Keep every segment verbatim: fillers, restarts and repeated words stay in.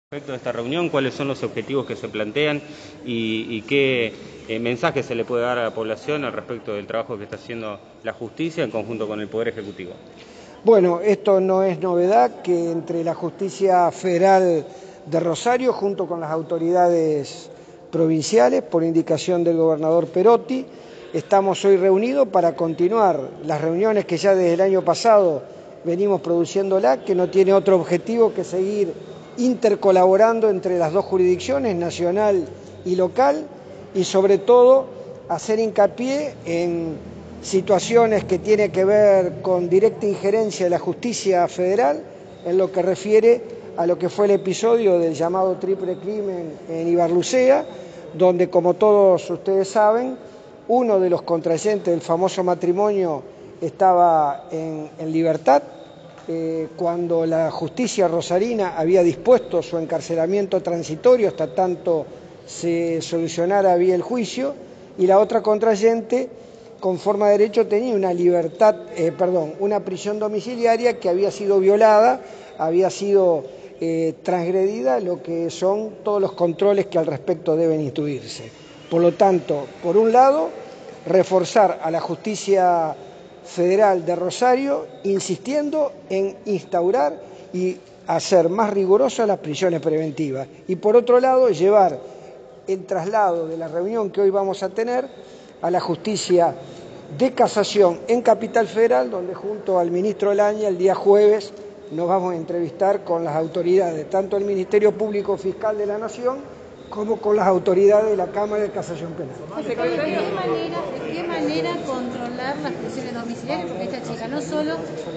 Respecto de esta reunión, ¿cuáles son los objetivos que se plantean y, y qué eh, mensaje se le puede dar a la población al respecto del trabajo que está haciendo la justicia en conjunto con el Poder Ejecutivo? Bueno, esto no es novedad que entre la Justicia Federal de Rosario, junto con las autoridades provinciales, por indicación del gobernador Perotti, estamos hoy reunidos para continuar las reuniones que ya desde el año pasado venimos produciéndola, que no tiene otro objetivo que seguir intercolaborando entre las dos jurisdicciones, nacional y local, y sobre todo hacer hincapié en situaciones que tienen que ver con directa injerencia de la justicia federal en lo que refiere a lo que fue el episodio del llamado triple crimen en Ibarlucea, donde, como todos ustedes saben, uno de los contrayentes del famoso matrimonio estaba en, en libertad, eh, cuando la justicia rosarina había dispuesto su encarcelamiento transitorio hasta tanto se solucionara vía el juicio, y la otra contrayente, con forma de derecho, tenía una libertad, eh, perdón, una prisión domiciliaria que había sido violada, había sido eh, transgredida, lo que son todos los controles que al respecto deben instruirse. Por lo tanto, por un lado, reforzar a la justicia federal de Rosario, insistiendo en instaurar y hacer más rigurosas las prisiones preventivas. Y por otro lado, llevar el traslado de la reunión que hoy vamos a tener a la justicia de casación en Capital Federal, donde junto al ministro Laña el día jueves nos vamos a entrevistar con las autoridades, tanto el Ministerio Público Fiscal de la Nación como con las autoridades de la Cámara de Casación Penal. ¿De qué manera, de qué manera controlar las prisiones domiciliarias? Porque esta chica no solo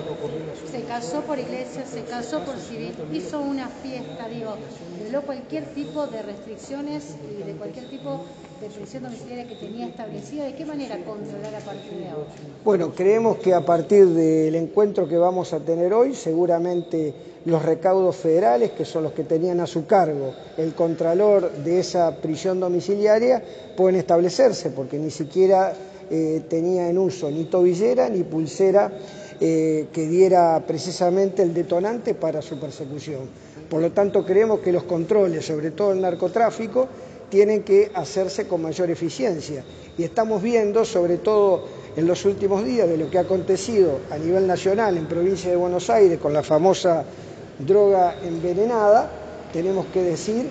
se casó por iglesia, se casó por civil, hizo una fiesta, digo, violó cualquier tipo de restricciones y de cualquier tipo de prisión domiciliaria que tenía establecida. ¿De qué manera controlar a partir de ahora? Bueno, creemos que a partir del encuentro que vamos a tener hoy, seguramente los recaudos federales, que son los que tenían a su cargo el contralor de esa prisión domiciliaria, pueden establecerse, porque ni siquiera eh, tenía en uso ni tobillera ni pulsera eh, que diera precisamente el detonante para su persecución. Por lo tanto, creemos que los controles, sobre todo el narcotráfico, tienen que hacerse con mayor eficiencia. Y estamos viendo, sobre todo en los últimos días, de lo que ha acontecido a nivel nacional en provincia de Buenos Aires con la famosa droga envenenada. Tenemos que decir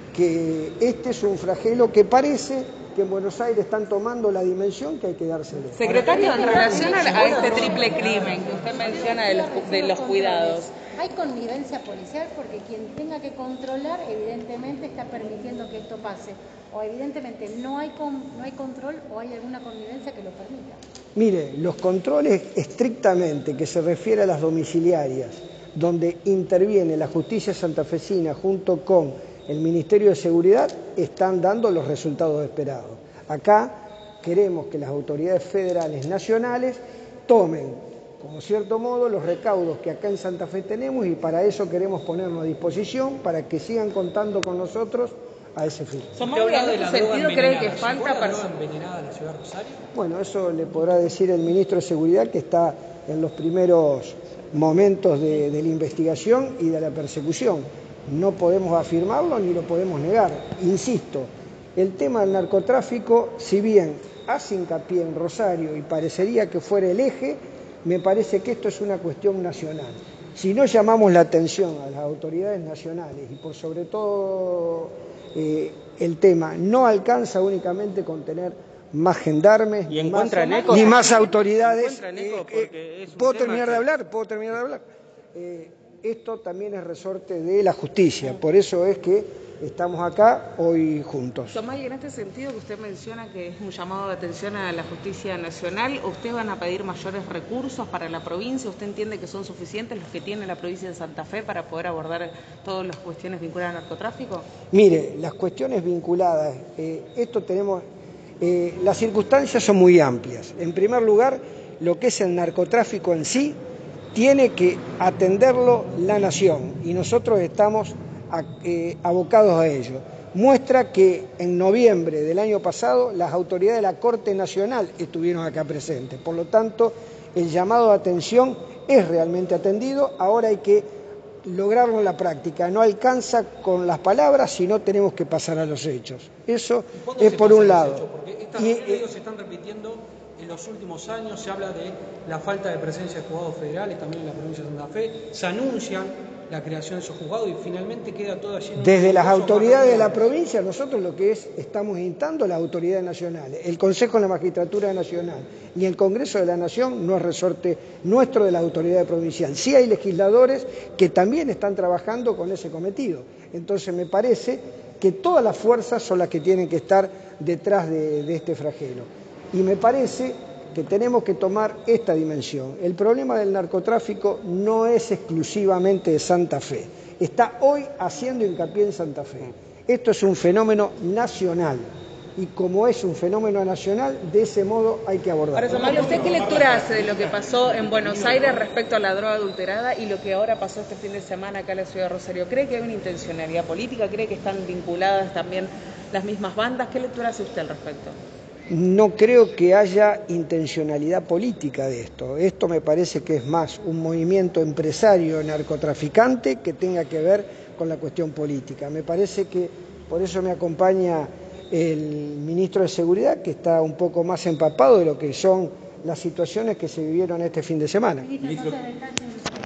que este es un flagelo que parece que en Buenos Aires están tomando la dimensión que hay que dársele. Secretario, en relación a este triple crimen que usted menciona de los, de los cuidados, ¿hay connivencia policial? Porque quien tenga que controlar, evidentemente, está permitiendo que esto pase. O evidentemente no hay, con, no hay control o hay alguna connivencia que lo permita. Mire, los controles estrictamente que se refiere a las domiciliarias, donde interviene la justicia santafesina junto con el Ministerio de Seguridad, están dando los resultados esperados. Acá queremos que las autoridades federales nacionales tomen, como cierto modo, los recaudos que acá en Santa Fe tenemos, y para eso queremos ponernos a disposición para que sigan contando con nosotros a ese fin. ¿En ese sentido cree que falta personas envenenada en la ciudad de Rosario? Bueno, eso le podrá decir el ministro de Seguridad, que está en los primeros momentos de, de la investigación y de la persecución. No podemos afirmarlo ni lo podemos negar. Insisto, el tema del narcotráfico, si bien hace hincapié en Rosario y parecería que fuera el eje, me parece que esto es una cuestión nacional. Si no llamamos la atención a las autoridades nacionales y por sobre todo eh, el tema no alcanza únicamente con tener más gendarmes y más, eco, ni más autoridades. Eh, eh, ¿Puedo terminar de hablar? ¿Puedo terminar de hablar? Eh, esto también es resorte de la justicia, por eso es que estamos acá hoy juntos. Tomás, y en este sentido que usted menciona que es un llamado de atención a la justicia nacional, ¿ustedes van a pedir mayores recursos para la provincia? ¿Usted entiende que son suficientes los que tiene la provincia de Santa Fe para poder abordar todas las cuestiones vinculadas al narcotráfico? Mire, las cuestiones vinculadas, eh, esto tenemos, eh, las circunstancias son muy amplias. En primer lugar, lo que es el narcotráfico en sí, tiene que atenderlo la nación y nosotros estamos a, eh, abocados a ello. Muestra que en noviembre del año pasado las autoridades de la Corte Nacional estuvieron acá presentes. Por lo tanto, el llamado de atención es realmente atendido. Ahora hay que lograrlo en la práctica. No alcanza con las palabras, sino tenemos que pasar a los hechos. Eso es por un lado. Porque estas y, eh, se están repitiendo en los últimos años, se habla de la falta de presencia de juzgados federales también en la provincia de Santa Fe, se anuncian la creación de esos juzgados y finalmente queda todo allí. Desde las autoridades de la provincia, nosotros lo que es, estamos instando a las autoridades nacionales. El Consejo de la Magistratura Nacional ni el Congreso de la Nación no es resorte nuestro de la autoridad provincial. Sí hay legisladores que también están trabajando con ese cometido. Entonces me parece que todas las fuerzas son las que tienen que estar detrás de, de este flagelo. Y me parece que tenemos que tomar esta dimensión. El problema del narcotráfico no es exclusivamente de Santa Fe. Está hoy haciendo hincapié en Santa Fe. Esto es un fenómeno nacional. Y como es un fenómeno nacional, de ese modo hay que abordarlo. Ahora, Somalia, ¿usted qué lectura hace de lo que pasó en Buenos Aires respecto a la droga adulterada y lo que ahora pasó este fin de semana acá en la ciudad de Rosario? ¿Cree que hay una intencionalidad política? ¿Cree que están vinculadas también las mismas bandas? ¿Qué lectura hace usted al respecto? No creo que haya intencionalidad política de esto. Esto me parece que es más un movimiento empresario narcotraficante que tenga que ver con la cuestión política. Me parece que por eso me acompaña el ministro de Seguridad, que está un poco más empapado de lo que son las situaciones que se vivieron este fin de semana. Ministro,